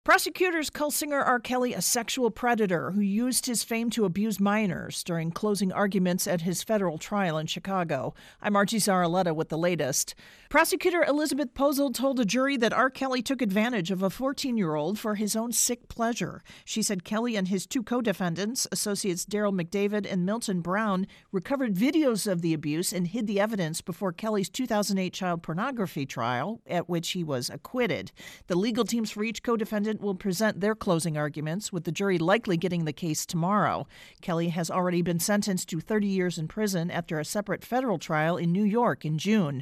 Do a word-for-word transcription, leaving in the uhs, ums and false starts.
Prosecutors call singer R. Kelly a sexual predator who used his fame to abuse minors during closing arguments at his federal trial in Chicago. I'm Margie Zaraletta with the latest. Prosecutor Elizabeth Posel told a jury that R. Kelly took advantage of a fourteen-year-old for his own sick pleasure. She said Kelly and his two co-defendants, associates Daryl McDavid and Milton Brown, recovered videos of the abuse and hid the evidence before Kelly's two thousand eight child pornography trial, at which he was acquitted. The legal teams for each co-defendant will present their closing arguments, with the jury likely getting the case tomorrow. Kelly has already been sentenced to thirty years in prison after a separate federal trial in New York in June.